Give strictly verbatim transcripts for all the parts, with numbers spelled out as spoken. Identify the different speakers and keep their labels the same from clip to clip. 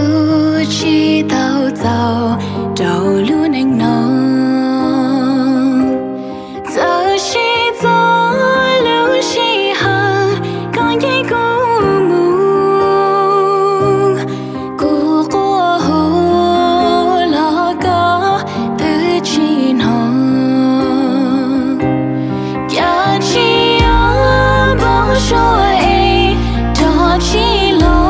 Speaker 1: chi tao tao trâu luôn anh nong giờ chi gió lưu chi hà con dây cô mù cô cô hồ lo có thứ chi hồng ya chi ở bao rồi cho chi lo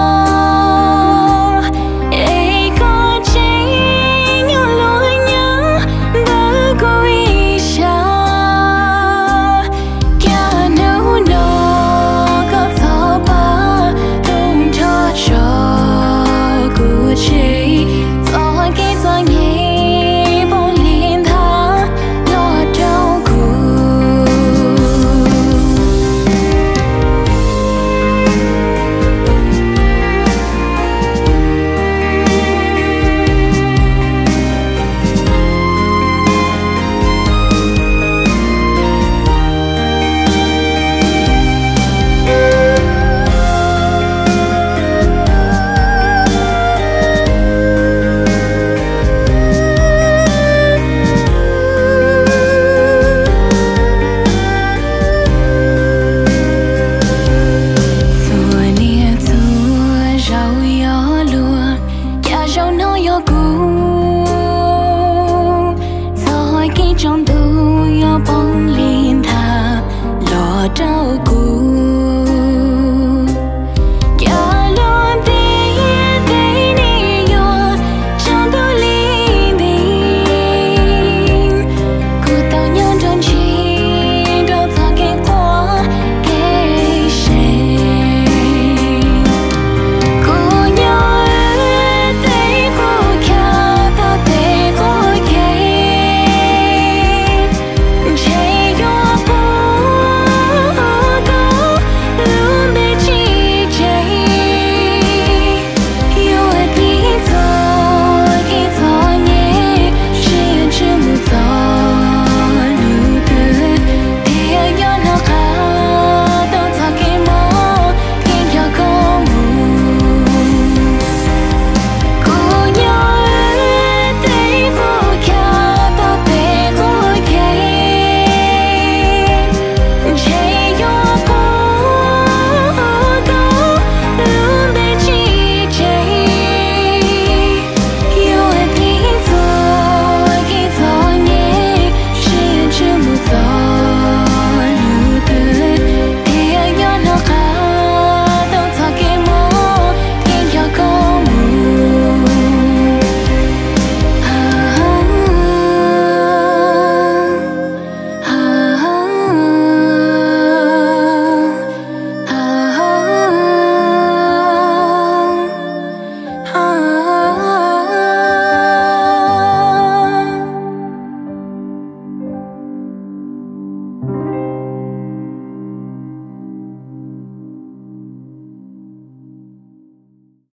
Speaker 1: trong tôi bóng liên thà lọ trao cũ ya luôn tiếng thấy đi yo trong tôi liên tình cô tao nhớ trong chi đâu ta cái quá cái gì cô nhớ thấy cô kia ta thấy cô ah